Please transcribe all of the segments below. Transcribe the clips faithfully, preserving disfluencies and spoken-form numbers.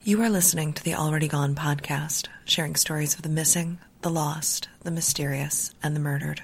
You are listening to the Already Gone podcast, sharing stories of the missing, the lost, the mysterious, and the murdered.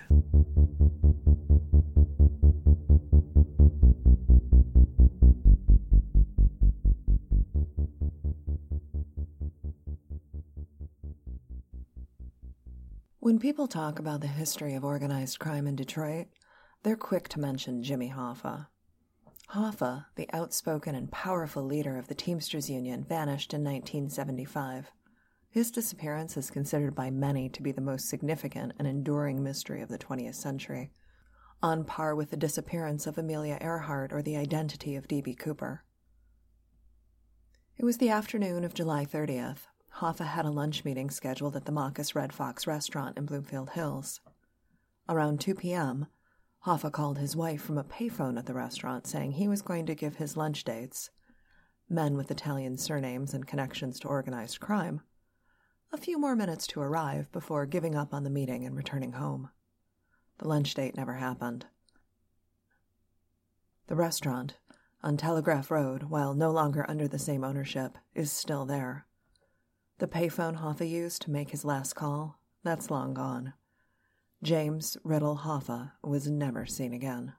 When people talk about the history of organized crime in Detroit, they're quick to mention Jimmy Hoffa. Hoffa, the outspoken and powerful leader of the Teamsters Union, vanished in nineteen seventy-five. His disappearance is considered by many to be the most significant and enduring mystery of the twentieth century, on par with the disappearance of Amelia Earhart or the identity of D B Cooper. It was the afternoon of July thirtieth. Hoffa had a lunch meeting scheduled at the Maucus Red Fox restaurant in Bloomfield Hills. Around two p.m., Hoffa called his wife from a payphone at the restaurant saying he was going to give his lunch dates, men with Italian surnames and connections to organized crime, a few more minutes to arrive before giving up on the meeting and returning home. The lunch date never happened. The restaurant, on Telegraph Road, while no longer under the same ownership, is still there. The payphone Hoffa used to make his last call, that's long gone. James Riddle Hoffa was never seen again.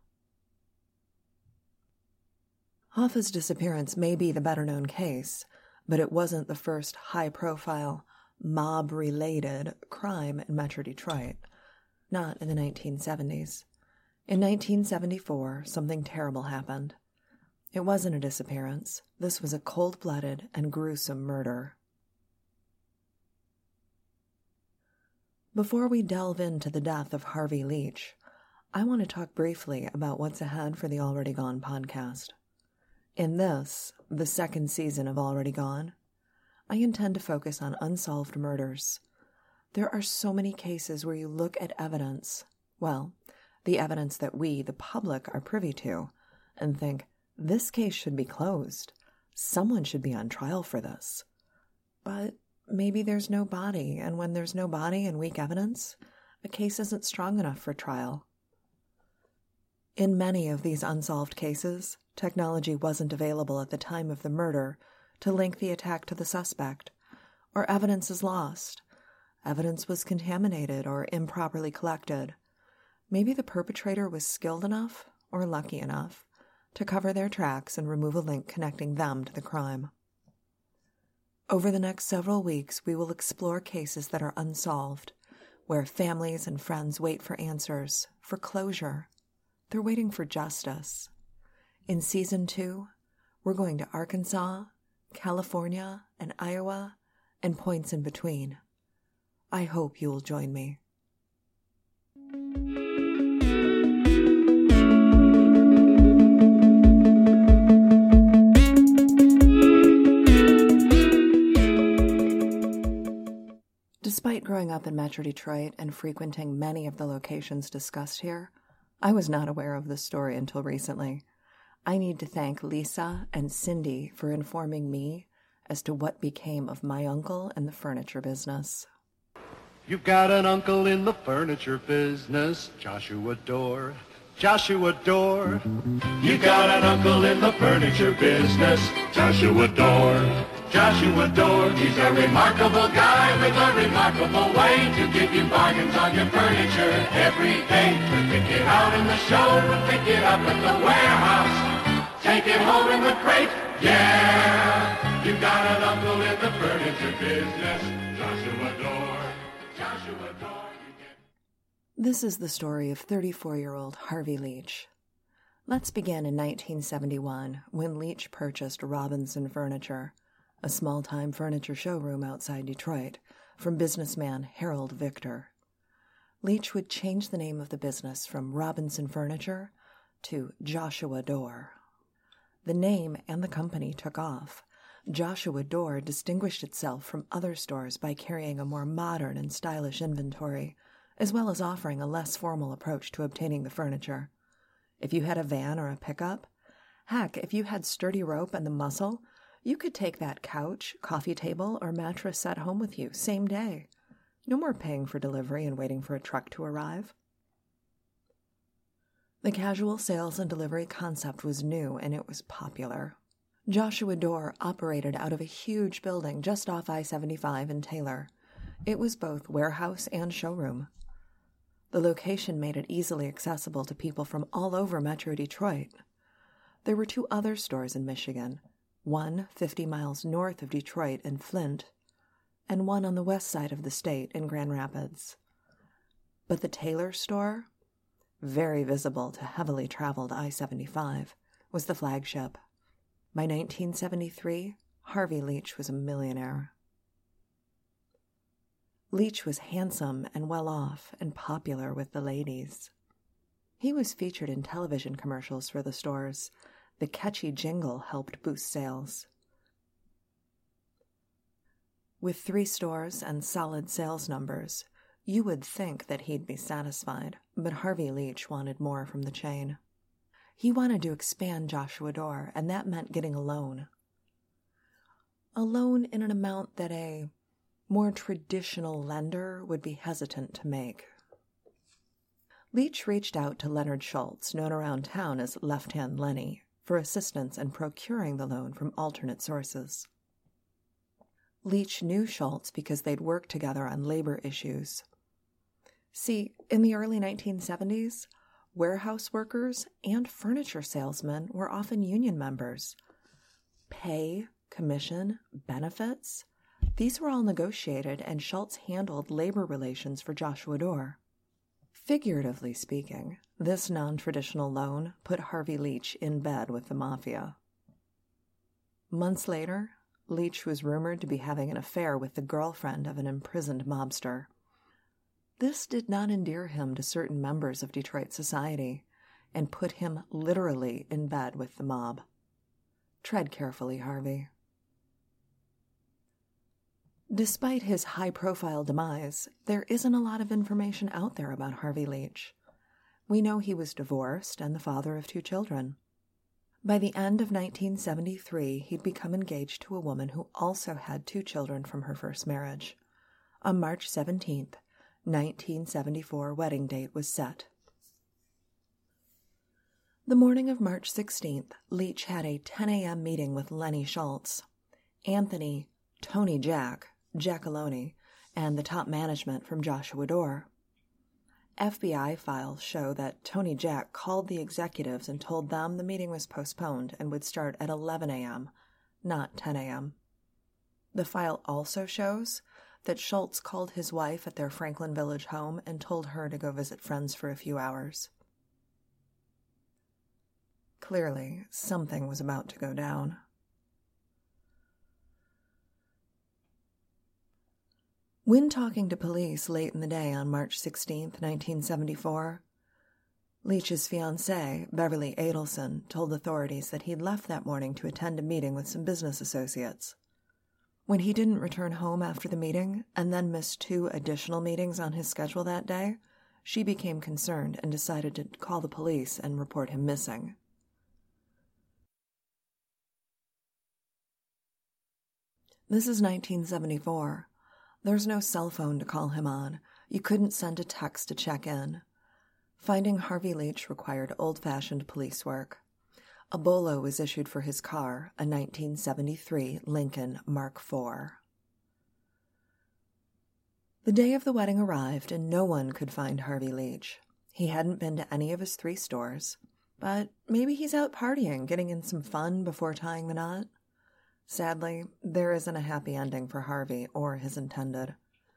Hoffa's disappearance may be the better-known case, but it wasn't the first high-profile, mob-related crime in Metro Detroit, not in the nineteen seventies. In nineteen seventy-four, something terrible happened. It wasn't a disappearance. This was a cold-blooded and gruesome murder. Before we delve into the death of Harvey Leach, I want to talk briefly about what's ahead for the Already Gone podcast. In this, the second season of Already Gone, I intend to focus on unsolved murders. There are so many cases where you look at evidence, well, the evidence that we, the public, are privy to, and think, this case should be closed. Someone should be on trial for this. But maybe there's no body, and when there's no body and weak evidence, a case isn't strong enough for trial. In many of these unsolved cases, technology wasn't available at the time of the murder to link the attack to the suspect, or evidence is lost. Evidence was contaminated or improperly collected. Maybe the perpetrator was skilled enough, or lucky enough, to cover their tracks and remove a link connecting them to the crime. Over the next several weeks, we will explore cases that are unsolved, where families and friends wait for answers, for closure. They're waiting for justice. In Season two, we're going to Arkansas, California, and Iowa, and points in between. I hope you will join me. Despite growing up in Metro Detroit and frequenting many of the locations discussed here, I was not aware of this story until recently. I need to thank Lisa and Cindy for informing me as to what became of my uncle in the furniture business. You've got an uncle in the furniture business, Joshua Dorr. Joshua Dorr. You got an uncle in the furniture business, Joshua Dorr. Joshua Dorr, he's a remarkable guy with a remarkable way to give you bargains on your furniture every day. Pick it out in the showroom, pick it up at the warehouse, take it home in the crate, yeah. You got an uncle in the furniture business, Joshua Dorr. Joshua Dorr. This is the story of thirty-four-year-old Harvey Leach. Let's begin in nineteen seventy-one, when Leach purchased Robinson Furniture, a small-time furniture showroom outside Detroit, from businessman Harold Victor. Leach would change the name of the business from Robinson Furniture to Joshua Dorr. The name and the company took off. Joshua Dorr distinguished itself from other stores by carrying a more modern and stylish inventory, as well as offering a less formal approach to obtaining the furniture. If you had a van or a pickup, heck, if you had sturdy rope and the muscle, you could take that couch, coffee table, or mattress set home with you, same day. No more paying for delivery and waiting for a truck to arrive. The casual sales and delivery concept was new, and it was popular. Joshua Dorr operated out of a huge building just off I seventy-five in Taylor. It was both warehouse and showroom. The location made it easily accessible to people from all over Metro Detroit. There were two other stores in Michigan, one fifty miles north of Detroit in Flint, and one on the west side of the state in Grand Rapids. But the Taylor store, very visible to heavily traveled I seventy-five, was the flagship. By nineteen seventy-three, Harvey Leach was a millionaire. Leach was handsome and well-off and popular with the ladies. He was featured in television commercials for the stores. The catchy jingle helped boost sales. With three stores and solid sales numbers, you would think that he'd be satisfied, but Harvey Leach wanted more from the chain. He wanted to expand Joshua Dorr, and that meant getting a loan. A loan in an amount that a more traditional lender would be hesitant to make. Leach reached out to Leonard Schultz, known around town as Left Hand Lenny, for assistance in procuring the loan from alternate sources. Leach knew Schultz because they'd worked together on labor issues. See, in the early nineteen seventies, warehouse workers and furniture salesmen were often union members. Pay, commission, benefits, these were all negotiated, and Schultz handled labor relations for Joshua Dorr. Figuratively speaking, this non-traditional loan put Harvey Leach in bed with the mafia. Months later, Leach was rumored to be having an affair with the girlfriend of an imprisoned mobster. This did not endear him to certain members of Detroit society and put him literally in bed with the mob. Tread carefully, Harvey. Despite his high-profile demise, there isn't a lot of information out there about Harvey Leach. We know he was divorced and the father of two children. By the end of nineteen seventy-three, he'd become engaged to a woman who also had two children from her first marriage. On March seventeenth, nineteen seventy-four wedding date was set. The morning of March sixteenth, Leach had a ten a.m. meeting with Lenny Schultz. Anthony, Tony Jack, Giacalone, and the top management from Joshua Dorr. F B I files show that Tony Jack called the executives and told them the meeting was postponed and would start at eleven a.m., not ten a.m. The file also shows that Schultz called his wife at their Franklin Village home and told her to go visit friends for a few hours. Clearly, something was about to go down. When talking to police late in the day on March sixteenth, nineteen seventy-four, Leach's fiancée, Beverly Adelson, told authorities that he'd left that morning to attend a meeting with some business associates. When he didn't return home after the meeting and then missed two additional meetings on his schedule that day, she became concerned and decided to call the police and report him missing. This is nineteen seventy-four. There's no cell phone to call him on. You couldn't send a text to check in. Finding Harvey Leach required old-fashioned police work. A bolo was issued for his car, a nineteen seventy-three Lincoln Mark four. The day of the wedding arrived, and no one could find Harvey Leach. He hadn't been to any of his three stores, but maybe he's out partying, getting in some fun before tying the knot. Sadly, there isn't a happy ending for Harvey or his intended.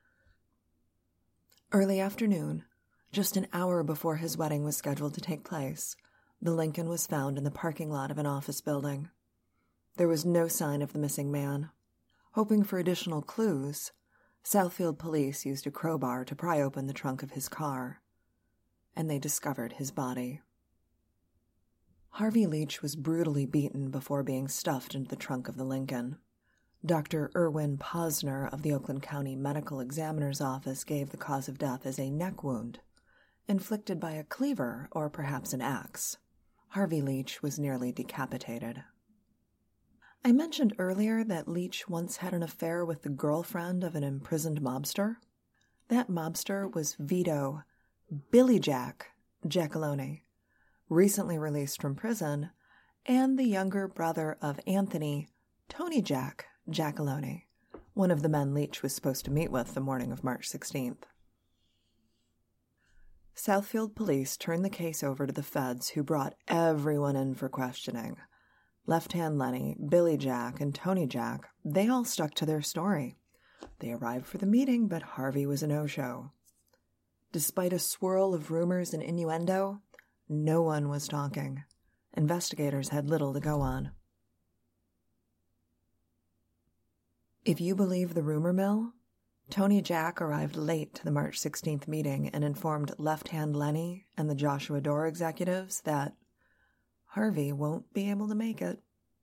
Early afternoon, just an hour before his wedding was scheduled to take place, the Lincoln was found in the parking lot of an office building. There was no sign of the missing man. Hoping for additional clues, Southfield police used a crowbar to pry open the trunk of his car, and they discovered his body. Harvey Leach was brutally beaten before being stuffed into the trunk of the Lincoln. Doctor Erwin Posner of the Oakland County Medical Examiner's Office gave the cause of death as a neck wound, inflicted by a cleaver or perhaps an axe. Harvey Leach was nearly decapitated. I mentioned earlier that Leach once had an affair with the girlfriend of an imprisoned mobster. That mobster was Vito Billy Jack Giacalone, recently released from prison and the younger brother of Anthony, Tony Jack Giacalone, one of the men Leach was supposed to meet with the morning of March sixteenth. Southfield police turned the case over to the feds, who brought everyone in for questioning. Left Hand Lenny, Billy Jack, and Tony Jack, they all stuck to their story. They arrived for the meeting, but Harvey was a no-show. Despite a swirl of rumors and innuendo, no one was talking. Investigators had little to go on. If you believe the rumor mill, Tony Jack arrived late to the March sixteenth meeting and informed Left Hand Lenny and the Joshua Dore executives that Harvey won't be able to make it.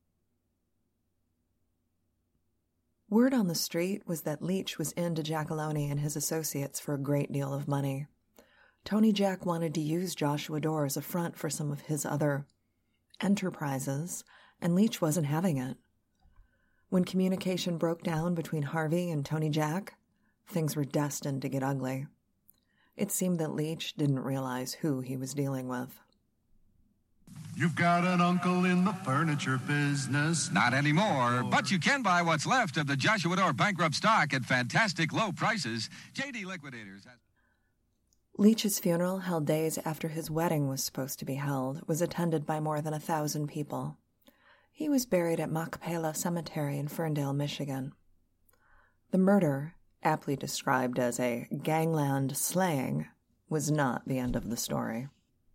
Word on the street was that Leach was into Giacalone and his associates for a great deal of money. Tony Jack wanted to use Joshua Dore as a front for some of his other enterprises, and Leach wasn't having it. When communication broke down between Harvey and Tony Jack, things were destined to get ugly. It seemed that Leach didn't realize who he was dealing with. You've got an uncle in the furniture business. Not anymore, but you can buy what's left of the Joshua Dore bankrupt stock at fantastic low prices. J D Liquidators has... Leach's funeral, held days after his wedding was supposed to be held, was attended by more than a thousand people. He was buried at Machpelah Cemetery in Ferndale, Michigan. The murder, aptly described as a gangland slaying, was not the end of the story.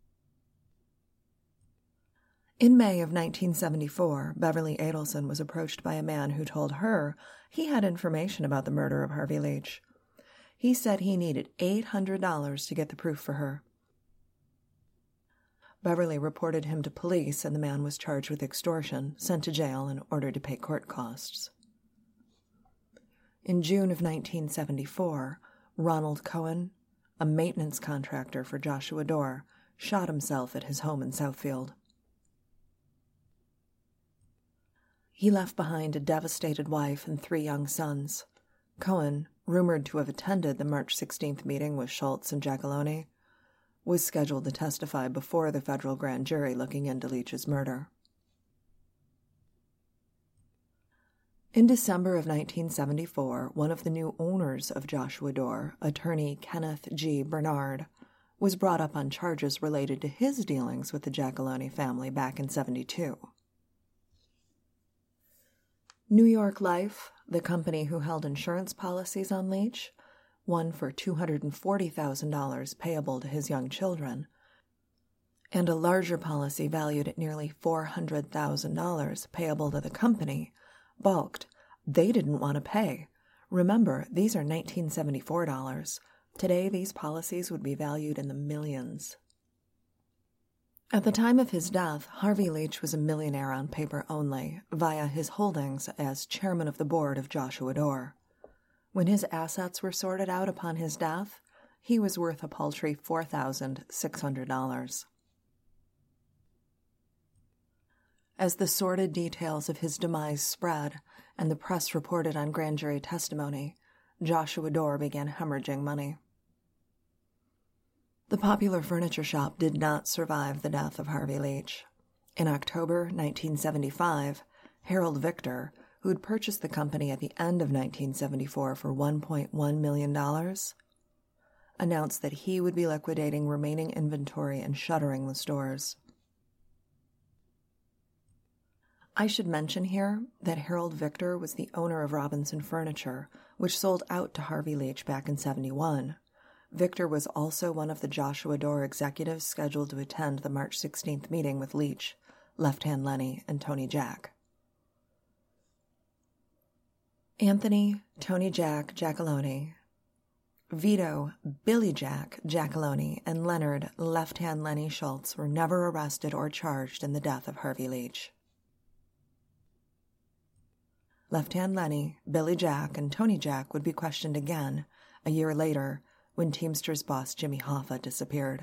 In May of nineteen seventy-four, Beverly Adelson was approached by a man who told her he had information about the murder of Harvey Leach. He said he needed eight hundred dollars to get the proof for her. Beverly reported him to police, and the man was charged with extortion, sent to jail, and ordered to pay court costs. In June of nineteen seventy-four, Ronald Cohen, a maintenance contractor for Joshua Dore, shot himself at his home in Southfield. He left behind a devastated wife and three young sons. Cohen, rumored to have attended the March sixteenth meeting with Schultz and Giacalone, was scheduled to testify before the federal grand jury looking into Leach's murder. In December of nineteen seventy-four, one of the new owners of Joshua Dore, attorney Kenneth G. Bernard, was brought up on charges related to his dealings with the Giacalone family back in seventy-two. New York Life, the company who held insurance policies on Leach, one for two hundred forty thousand dollars payable to his young children, and a larger policy valued at nearly four hundred thousand dollars payable to the company, balked. They didn't want to pay. Remember, these are nineteen seventy-four dollars. Today, these policies would be valued in the millions. At the time of his death, Harvey Leach was a millionaire on paper only, via his holdings as chairman of the board of Joshua Dore. When his assets were sorted out upon his death, he was worth a paltry four thousand six hundred dollars. As the sordid details of his demise spread and the press reported on grand jury testimony, Joshua Dore began hemorrhaging money. The popular furniture shop did not survive the death of Harvey Leach. In October nineteen seventy-five, Harold Victor, who had purchased the company at the end of nineteen seventy-four for one point one million dollars, announced that he would be liquidating remaining inventory and shuttering the stores. I should mention here that Harold Victor was the owner of Robinson Furniture, which sold out to Harvey Leach back in seventy-one. Victor was also one of the Joshua Dore executives scheduled to attend the March sixteenth meeting with Leach, Left Hand Lenny, and Tony Jack. Anthony, Tony Jack Giacalone, Vito, Billy Jack Giacalone, and Leonard, Left Hand Lenny Schultz were never arrested or charged in the death of Harvey Leach. Left Hand Lenny, Billy Jack, and Tony Jack would be questioned again a year later when Teamsters boss Jimmy Hoffa disappeared.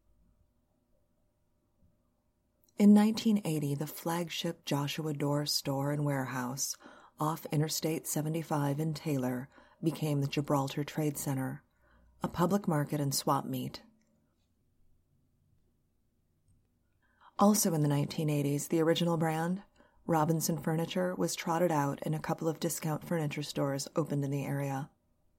In nineteen eighty, the flagship Joshua Dore store and warehouse off Interstate seventy-five in Taylor became the Gibraltar Trade Center, a public market and swap meet. Also in the nineteen eighties, the original brand, Robinson Furniture, was trotted out and a couple of discount furniture stores opened in the area.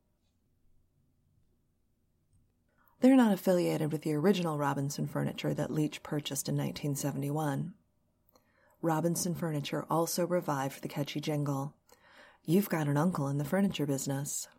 They're not affiliated with the original Robinson Furniture that Leach purchased in nineteen seventy-one. Robinson Furniture also revived the catchy jingle, "You've got an uncle in the furniture business."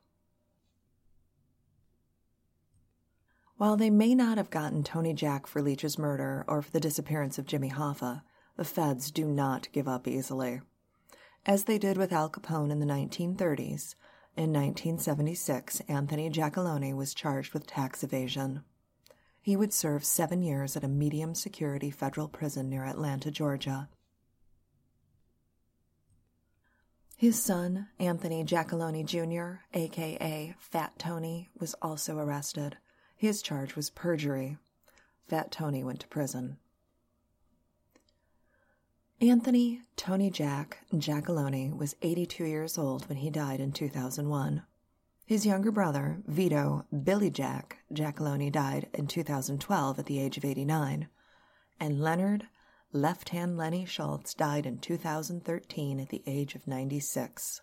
While they may not have gotten Tony Jack for Leach's murder or for the disappearance of Jimmy Hoffa, the feds do not give up easily. As they did with Al Capone in the nineteen thirties, in nineteen seventy-six, Anthony Giacalone was charged with tax evasion. He would serve seven years at a medium-security federal prison near Atlanta, Georgia. His son, Anthony Giacalone Junior, a k a. Fat Tony, was also arrested. His charge was perjury. Fat Tony went to prison. Anthony Tony Jack Giacalone was eighty-two years old when he died in two thousand one. His younger brother, Vito Billy Jack Giacalone, died in two thousand twelve at the age of eighty-nine, and Leonard Left Hand Lenny Schultz died in two thousand thirteen at the age of ninety-six.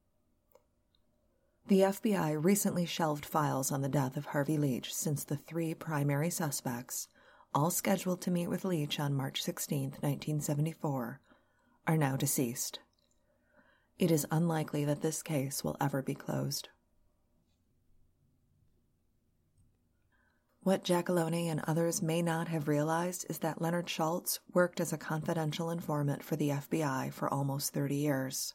The F B I recently shelved files on the death of Harvey Leach since the three primary suspects, all scheduled to meet with Leach on March sixteenth, nineteen seventy-four, are now deceased. It is unlikely that this case will ever be closed. What Giacalone and others may not have realized is that Leonard Schultz worked as a confidential informant for the F B I for almost thirty years.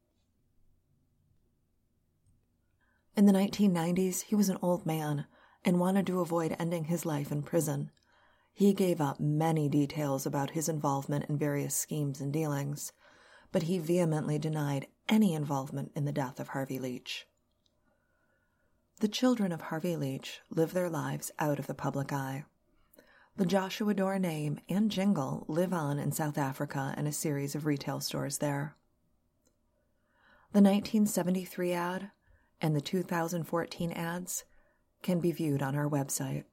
In the nineteen nineties, he was an old man and wanted to avoid ending his life in prison. He gave up many details about his involvement in various schemes and dealings, but he vehemently denied any involvement in the death of Harvey Leach. The children of Harvey Leach live their lives out of the public eye. The Joshua Door name and jingle live on in South Africa and a series of retail stores there. The nineteen seventy-three ad and the two thousand fourteen ads can be viewed on our website.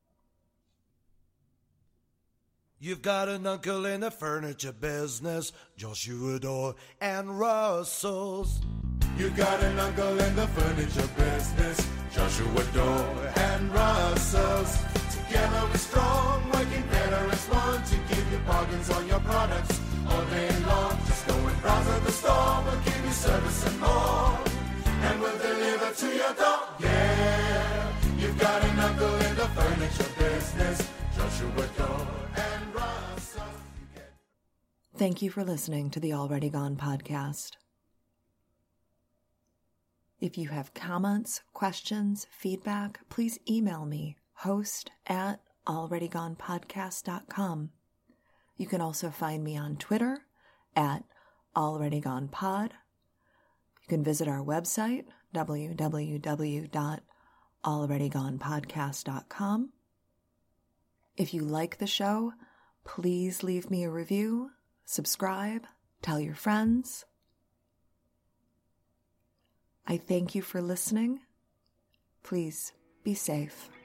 You've got an uncle in the furniture business, Joshua Door and Russell's. You've got an uncle in the furniture business, Joshua Door and Russell's. Together we're strong, working better as one to give you bargains on your products all day long. Just go and browse at the store, we'll give you service and more, and we'll deliver to your door. Yeah, you've got an uncle in the furniture business, Joshua Door and Russell's. Get... Thank you for listening to the Already Gone podcast. If you have comments, questions, feedback, please email me, host at already gone podcast dot com. You can also find me on Twitter at alreadygonepod. You can visit our website, w w w dot already gone podcast dot com. If you like the show, please leave me a review, subscribe, tell your friends. I thank you for listening. Please be safe.